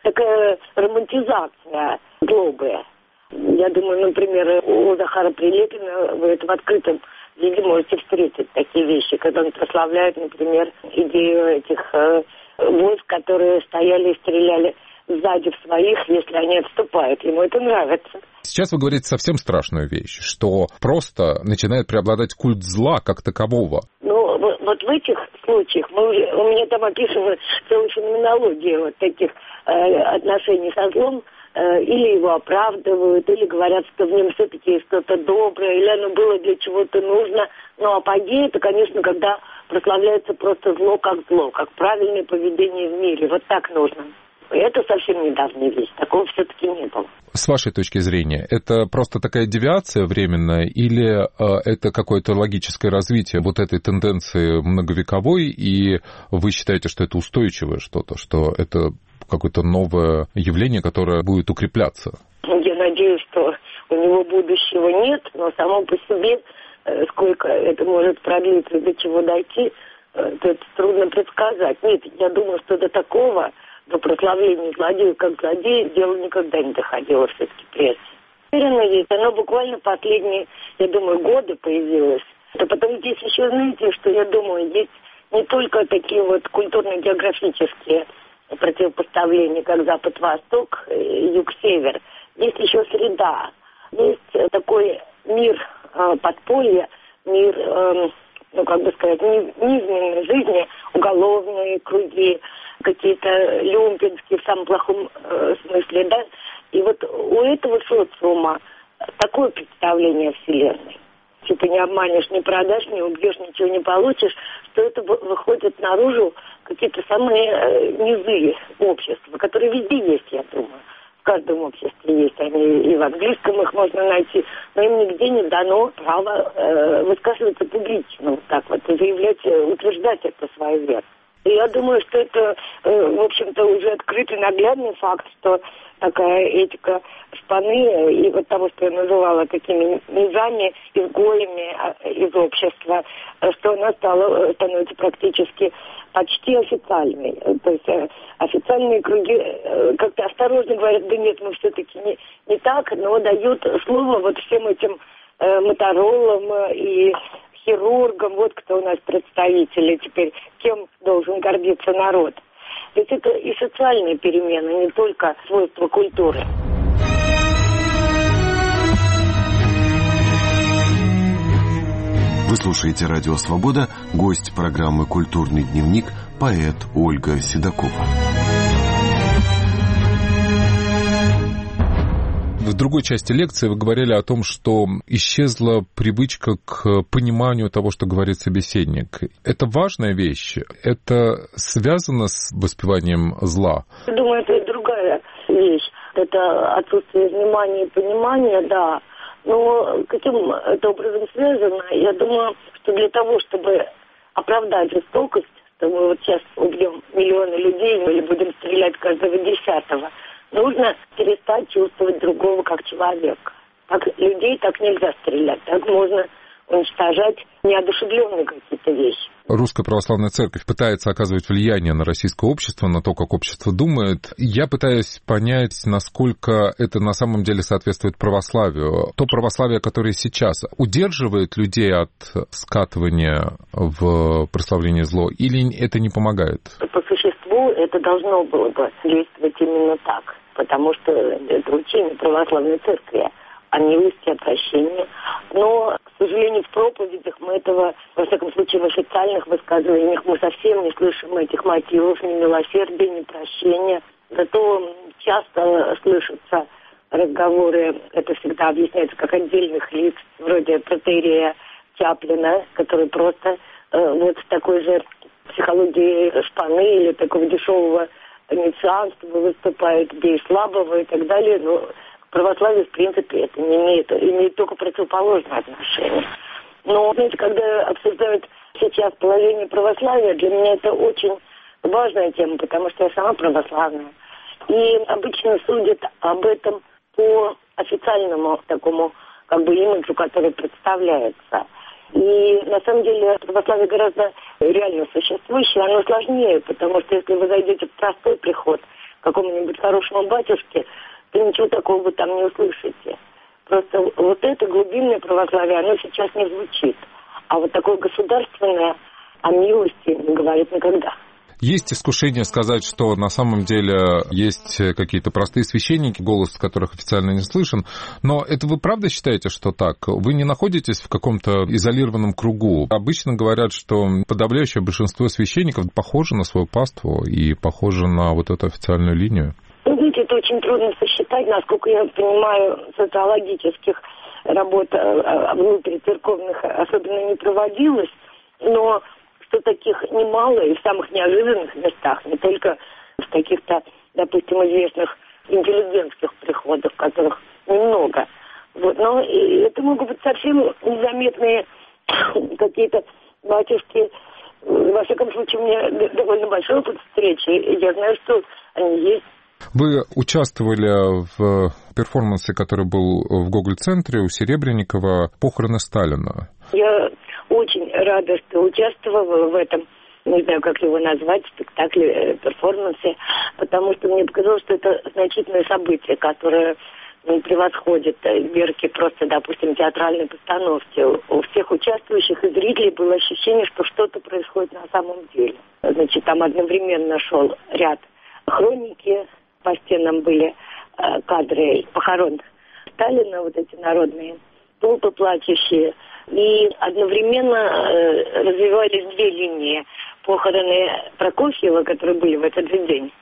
такая романтизация злобы. Я думаю, например, у Захара Прилепина вы это в открытом виде можете встретить такие вещи, когда он прославляет, например, идею этих войск, которые стояли и стреляли сзади в своих, если они отступают. Ему это нравится. Сейчас вы говорите совсем страшную вещь, что просто начинает преобладать культ зла как такового. Ну, вот в этих случаях у меня там описана целая феноменология вот таких отношений со злом. Или его оправдывают, или говорят, что в нем все-таки есть что-то доброе, или оно было для чего-то нужно. Но апогей — это, конечно, когда прославляется просто зло, как правильное поведение в мире. Вот так нужно. И это совсем недавняя вещь. Такого все-таки не было. С вашей точки зрения, это просто такая девиация временная, или это какое-то логическое развитие вот этой тенденции многовековой, и вы считаете, что это устойчивое что-то, что это какое-то новое явление, которое будет укрепляться? Я надеюсь, что у него будущего нет, но само по себе, сколько это может продлиться и до чего дойти, это трудно предсказать. Нет, я думаю, что до такого, до прославления злодея как злодея, дело никогда не доходило все-таки прежде. Уверена есть, оно буквально последние, я думаю, годы появилось. А потом здесь еще, знаете, что я думаю, есть не только такие вот культурно-географические противопоставления, как Запад-Восток, Юг-Север. Есть еще среда. Есть такой мир подполья, мир, низменной жизни, уголовные круги, какие-то люмпинские в самом плохом смысле, да. И вот у этого социума такое представление о Вселенной. Типа не обманешь, не продашь, не убьешь, ничего не получишь, что это выходит наружу какие-то самые низы общества, которые везде есть, я думаю. В каждом обществе есть они, и в английском их можно найти, но им нигде не дано право высказываться публично, вот так вот, и заявлять, утверждать это свою веру. И я думаю, что это, в общем-то, уже открытый наглядный факт, что такая этика шпаны и вот того, что я называла такими низами, изгоями из общества, что она становится практически почти официальной. То есть официальные круги как-то осторожно говорят, да нет, мы все-таки не так, но дают слово вот всем этим моторолам и хирургам, вот кто у нас представители теперь, кем должен гордиться народ. Ведь это и социальные перемены, не только свойства культуры. Вы слушаете «Радио Свобода», гость программы «Культурный дневник» поэт Ольга Седокова. В другой части лекции вы говорили о том, что исчезла привычка к пониманию того, что говорит собеседник. Это важная вещь? Это связано с воспеванием зла? Я думаю, это другая вещь. Это отсутствие внимания и понимания, да. Но каким это образом связано? Я думаю, что для того, чтобы оправдать жестокость, что мы вот сейчас убьем миллионы людей или будем стрелять каждого 10-го, нужно перестать чувствовать другого как человека. Так людей так нельзя стрелять. Так можно уничтожать неодушевленные какие-то вещи. Русская православная церковь пытается оказывать влияние на российское общество, на то, как общество думает. Я пытаюсь понять, насколько это на самом деле соответствует православию. То православие, которое сейчас удерживает людей от скатывания в прославление зло, или это не помогает? По существу это должно было бы действовать именно так, потому что это учение православной церкви о милости, о прощении. Но, к сожалению, в проповедях мы этого, во всяком случае, в официальных высказываниях мы совсем не слышим этих мотивов, ни милосердия, ни прощения. Зато часто слышатся разговоры, это всегда объясняется как отдельных лиц, вроде протоиерея Чаплина, который просто вот в такой же психологии шпаны или такого дешевого иницианства выступает, бей слабого и так далее, но православие, в принципе, это не имеет только противоположное отношение. Но, знаете, когда обсуждают сейчас положение православия, для меня это очень важная тема, потому что я сама православная. И обычно судят об этом по официальному такому имиджу, который представляется. И на самом деле православие гораздо реально существующее, оно сложнее, потому что если вы зайдете в простой приход, какому-нибудь хорошему батюшке, то ничего такого вы там не услышите. Просто вот это глубинное православие, оно сейчас не звучит. А вот такое государственное о милости не говорит никогда. Есть искушение сказать, что на самом деле есть какие-то простые священники, голос которых официально не слышен, но это вы правда считаете, что так? Вы не находитесь в каком-то изолированном кругу? Обычно говорят, что подавляющее большинство священников похоже на свою паству и похоже на вот эту официальную линию. Ну, видите, это очень трудно сосчитать, насколько я понимаю, социологических работ внутрицерковных особенно не проводилось, но что таких немало и в самых неожиданных местах, не только в каких-то, допустим, известных интеллигентских приходах, которых немного. Вот. Но это могут быть совсем незаметные какие-то батюшки. Во всяком случае, у меня довольно большой опыт встречи, и я знаю, что они есть. Вы участвовали в перформансе, который был в Гоголь-центре у Серебренникова «Похороны Сталина». Я очень рада, что участвовала в этом, не знаю, как его назвать, спектакле, перформансе, потому что мне показалось, что это значительное событие, которое превосходит мерки просто, допустим, театральной постановки. У всех участвующих и зрителей было ощущение, что что-то происходит на самом деле. Значит, там одновременно шел ряд хроники, по стенам были кадры похорон Сталина, вот эти народные, толпы плачущие. И одновременно развивались две линии. Похороны Прокофьева, которые были в этот же день.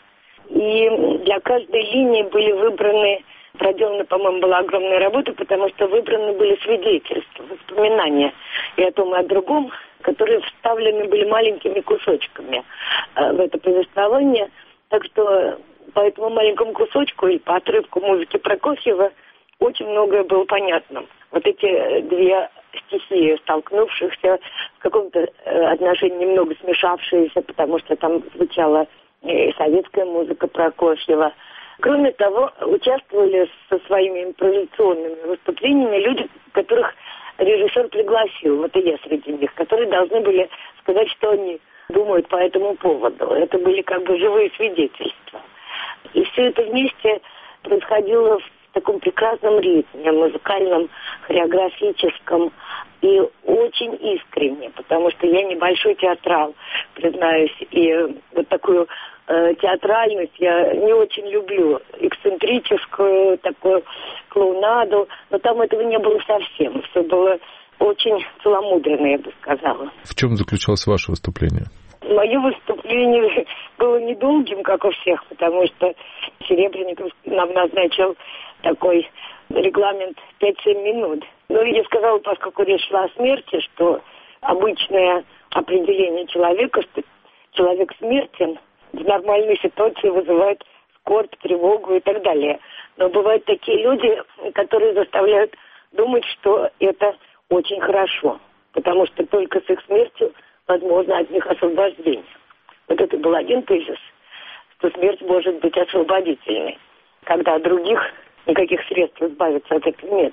И для каждой линии были выбраны, проделана, по-моему, была огромная работа, потому что выбраны были свидетельства, воспоминания и о том, и о другом, которые вставлены были маленькими кусочками в это повествование. Так что по этому маленькому кусочку и по отрывку музыки Прокофьева очень многое было понятно. Вот эти две стихии, столкнувшихся, в каком-то отношении немного смешавшиеся, потому что там звучала и советская музыка Прокофьева. Кроме того, участвовали со своими импровизационными выступлениями люди, которых режиссер пригласил, вот и я среди них, которые должны были сказать, что они думают по этому поводу. Это были как бы живые свидетельства. И все это вместе происходило в таком прекрасном ритме, музыкальном, хореографическом и очень искренне, потому что я небольшой театрал, признаюсь, и вот такую театральность я не очень люблю, эксцентрическую, такую клоунаду, но там этого не было совсем, все было очень целомудренно, я бы сказала. В чем заключалось ваше выступление? Мое выступление было недолгим, как у всех, потому что Серебренников нам назначил такой регламент 5-7 минут. Но я сказала, поскольку речь шла о смерти, что обычное определение человека, что человек смертен, в нормальной ситуации вызывает скорбь, тревогу и так далее. Но бывают такие люди, которые заставляют думать, что это очень хорошо, потому что только с их смертью возможно от них освобождение. Вот это был один тезис, что смерть может быть освободительной, когда от других никаких средств избавиться от этого нет.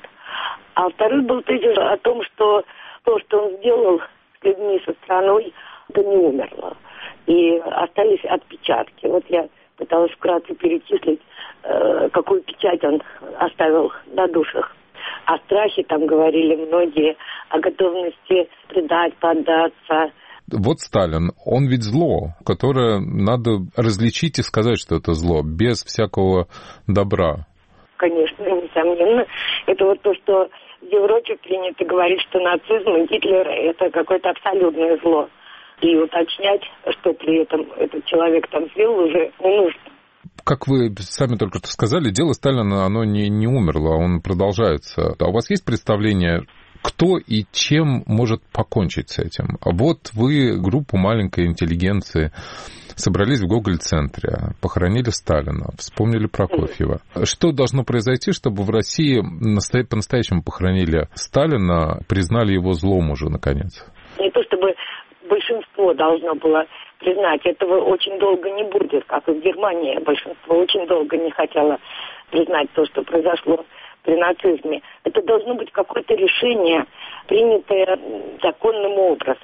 А второй был тезис о том, что то, что он сделал с людьми, со страной, это не умерло. И остались отпечатки. Вот я пыталась вкратце перечислить, какую печать он оставил на душах. О страхе там говорили многие, о готовности предать, поддаться. Вот Сталин, он ведь зло, которое надо различить и сказать, что это зло, без всякого добра. Конечно, несомненно. Это вот то, что в Европе принято говорить, что нацизм и Гитлер – это какое-то абсолютное зло. И уточнять, что при этом этот человек там сделал, уже не нужно. Как вы сами только что сказали, дело Сталина, оно не умерло, он продолжается. А у вас есть представление, кто и чем может покончить с этим? Вот вы, группу маленькой интеллигенции, собрались в Гоголь-центре, похоронили Сталина, вспомнили Прокофьева. Что должно произойти, чтобы в России по-настоящему похоронили Сталина, признали его злом уже, наконец? Не то чтобы большинство должно было признать, этого очень долго не будет, как и в Германии. Большинство очень долго не хотело признать то, что произошло при нацизме. Это должно быть какое-то решение, принятое законным образом.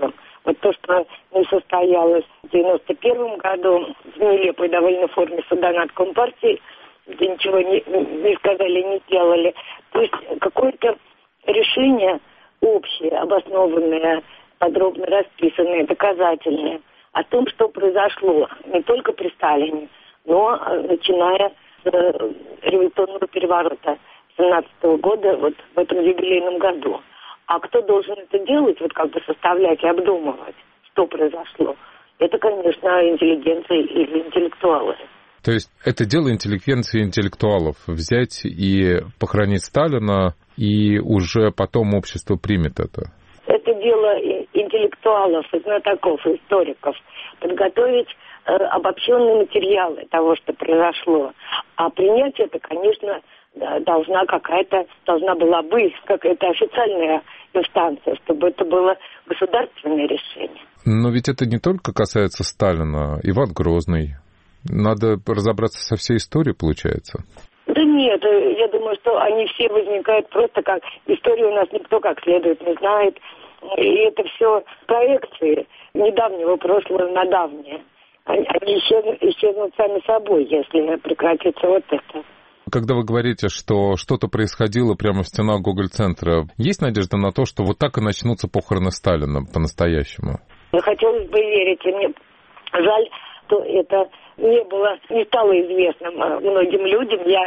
Вот то, что не состоялось в 91 году в нелепой довольно форме суда над Компартией, где ничего не сказали, не сделали. То есть какое-то решение общее, обоснованное, подробно расписанное, доказательное о том, что произошло не только при Сталине, но начиная с революционного переворота 17 года, вот в этом юбилейном году. А кто должен это делать, вот как бы составлять и обдумывать, что произошло? Это, конечно, интеллигенция или интеллектуалы. То есть это дело интеллигенции и интеллектуалов взять и похоронить Сталина, и уже потом общество примет это? Это дело интеллектуалов, знатоков, историков. Подготовить обобщенные материалы того, что произошло. А принять это, конечно, должна была быть какая-то официальная инстанция, чтобы это было государственное решение. Но ведь это не только касается Сталина, Иван Грозный. Надо разобраться со всей историей, получается. Да нет, я думаю, что они все возникают просто как... Историю у нас никто как следует не знает. И это все проекции недавнего прошлого на давнее. Они исчезнут сами собой, если прекратится вот это. Когда вы говорите, что что-то происходило прямо в стенах Гоголь-центра, есть надежда на то, что вот так и начнутся похороны Сталина по-настоящему? Хотелось бы верить, и мне жаль, что это не стало известным многим людям. Я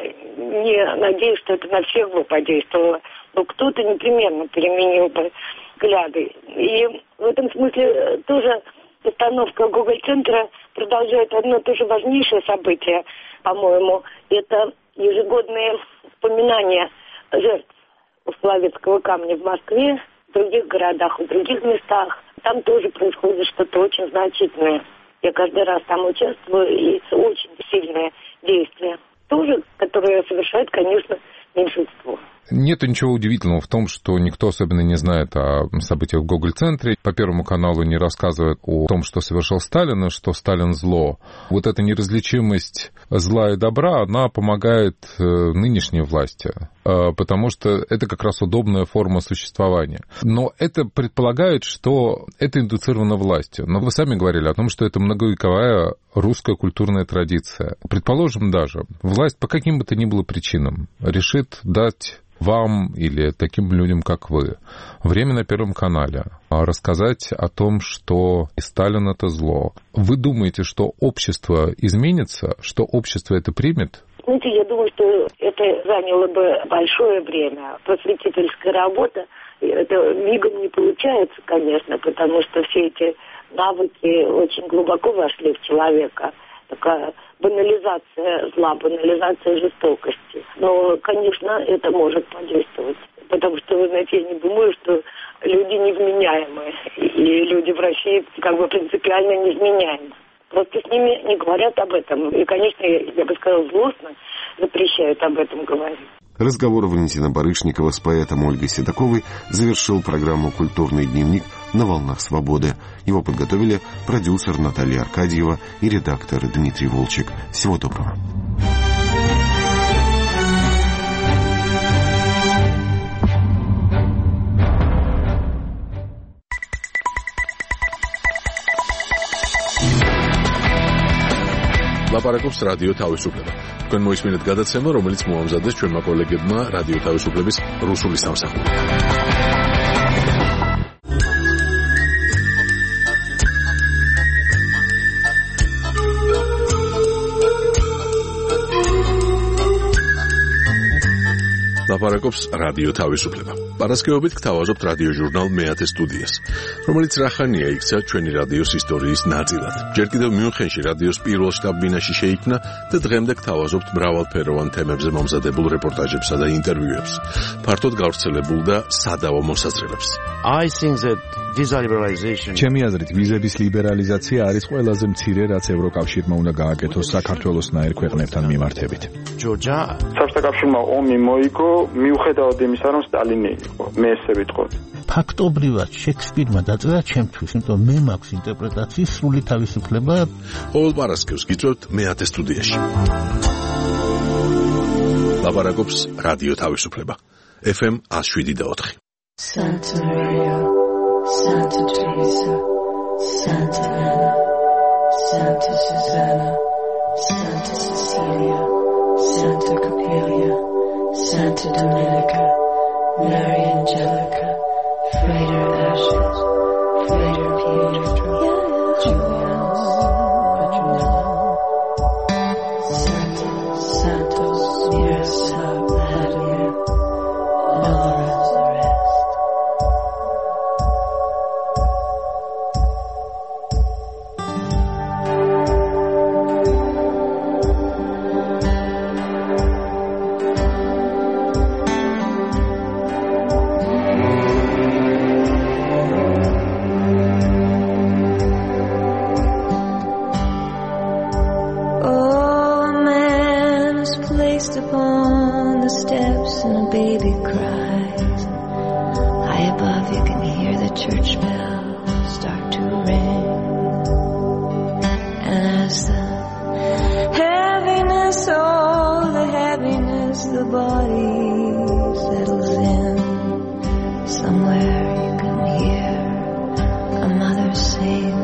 не надеюсь, что это на всех бы подействовало, но кто-то непременно переменил бы взгляды. И в этом смысле тоже постановка Гоголь-центра продолжает одно тоже важнейшее событие, по-моему, это ежегодные вспоминания жертв Славянского камня в Москве, в других городах, в других местах. Там тоже происходит что-то очень значительное. Я каждый раз там участвую, и это очень сильное действие. Тоже, которое совершает, конечно, меньшинство. Нет ничего удивительного в том, что никто особенно не знает о событиях в Гоголь-центре. По Первому каналу не рассказывают о том, что совершил Сталин, и что Сталин зло. Вот эта неразличимость зла и добра, она помогает нынешней власти, потому что это как раз удобная форма существования. Но это предполагает, что это индуцировано властью. Но вы сами говорили о том, что это многовековая русская культурная традиция. Предположим даже, власть по каким бы то ни было причинам решит дать вам или таким людям, как вы, время на Первом канале, рассказать о том, что Сталин — это зло. Вы думаете, что общество изменится, что общество это примет? Знаете, я думаю, что это заняло бы большое время. Просветительская работа, это мигом не получается, конечно, потому что все эти навыки очень глубоко вошли в человека. Такая банализация зла, банализация жестокости. Но, конечно, это может подействовать. Потому что, вы знаете, я не думаю, что люди невменяемые. И люди в России как бы принципиально невменяемы. Просто с ними не говорят об этом. И, конечно, я бы сказала, злостно запрещают об этом говорить. Разговор Валентина Барышникова с поэтом Ольгой Седоковой завершил программу «Культурный дневник» на «Волнах свободы». Его подготовили продюсер Наталья Аркадьева и редактор Дмитрий Волчек. Всего доброго. ლაპარაკობს რადიო თავისუფლება. თქვენ მოისმინეთ გადაცემა, რომელიც მოამზადეს ჩვენმა კოლეგებმა რადიო თავისუფლების რუსული სამსახურიდან. ლაპარაკობს რადიო თავისუფლება. პარასკევობით გთავაზობთ რადიო ჟურნალ მეათე სტუდიას, რომელიც რახანია იქცა ჩვენი რადიოს ისტორიის ნაწილად. ჯერ კიდევ მიუნხენში რადიოს პირველ შტაბ-ბინაში შეიქმნა და დღემდე გთავაზობთ მრავალფეროვან თემებზე მომზადებულ რეპორტაჟებსა და ინტერვიუებს, ფართოდ გავრცელებულ და სადავო მოსაზრებებს. I think that visa liberalization. ჩემი აზრით, ვიზების ლიბერალიზაცია არის ყველაზე მცირე, რაც ევროკავშირმა უნდა გააკეთოს საქართველოსნაირ ქვეყნებთან მიმართებით. Georgia. საბჭოთა ომი მოიგო მიუხედავად იმისა, რომ სტალინი იყო. მე ესე ვიტყოდი. ფაქტობრივად შექსპირმა დაწერა ჩემთვის, იმიტომ მე მაქვს ინტერპრეტაციის სრული თავისუფლება. ყოველ პარასკევს გიწევთ მეათე სტუდიაში. ლაპარაკობს რადიო თავისუფლება. FM 107.4. Santa Maria, Santa Teresa, Santa Anna, Santa Susanna, Santa Cecilia, Santa Coppelia, Santa Domenica, Mary Angelica, Frater Ashes, Frater Pietro, Julianus, Petronella, Santa, Santos, Miroslav, Vladimir, and all the rest. Upon the steps and a baby cries. High above you can hear the church bells start to ring. And as the heaviness, oh the heaviness, the body settles in, somewhere you can hear a mother sing.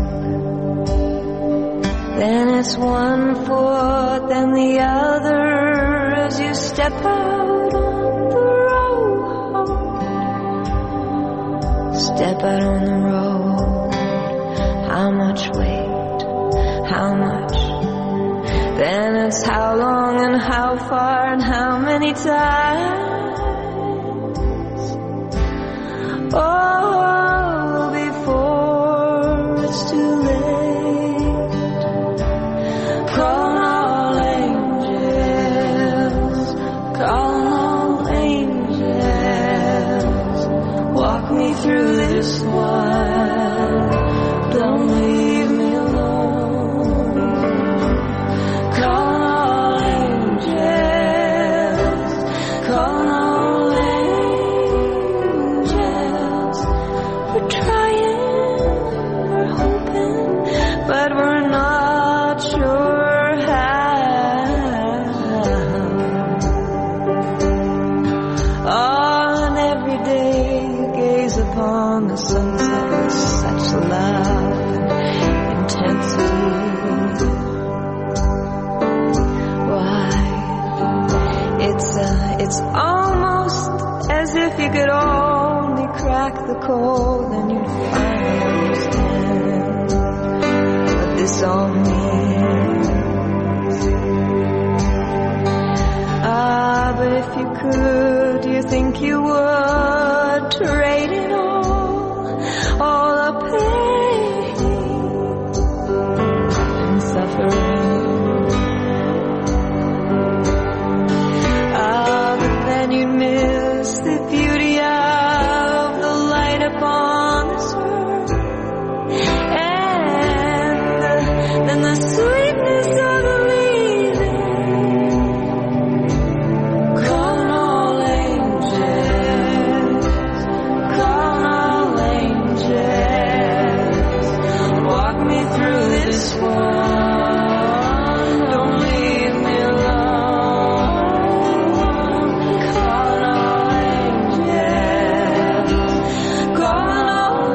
Then it's one foot, then the other, as you step out on the road. Step out on the road. How much weight? How much? Then it's how long and how far and how many times. Oh, before it's too late. Call all angels. Call all angels, walk me through this one, don't leave me alone. Call all angels, call all angels. We're trying, we're hoping, but we're not sure how. On every day you gaze upon the sunset with such love and intensity. Why, it's almost as if you could only crack the code, then you'd finally understand what this all means. But if you could, do you think you would trade it all the pain and suffering? But then you'd miss the beauty of the light upon this earth, and the sweetness of the leaving. Call all angels, call all angels, walk me through this one, don't leave me alone. Call all angels, call all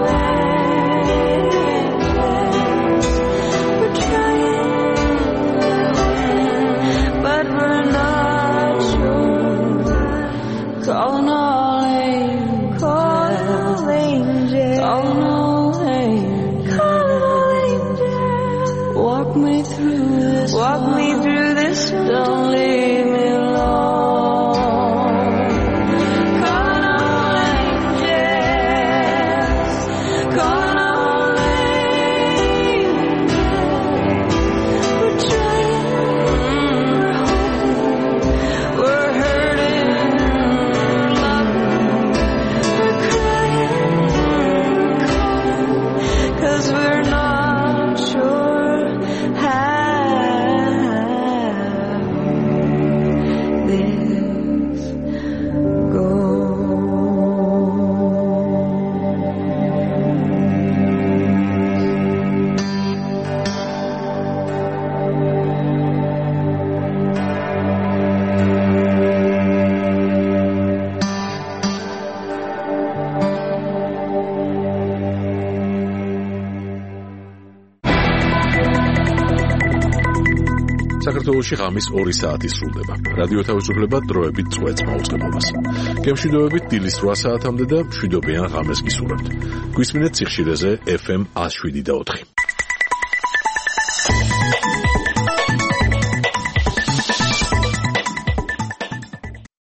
angels. We're trying, but we're not sure. Call all angels, call angels, call angels. Walk me through this, don't leave me alone. Call all angels, call all angels. We're trying, we're hoping, we're hurting, we're loving, we're crying, we're calling, 'cause we're not sure how this goes. საქართველოში ღამის 2 საათი სრულდება. რადიო თავისუფლება დროებით წვეთს მაუწყებლობას. გემშვიდობებით დილის 8 საათამდე და მშვიდობიან ღამეს გისურვებთ. გვისმინეთ სიხშირეზე FM 107.4.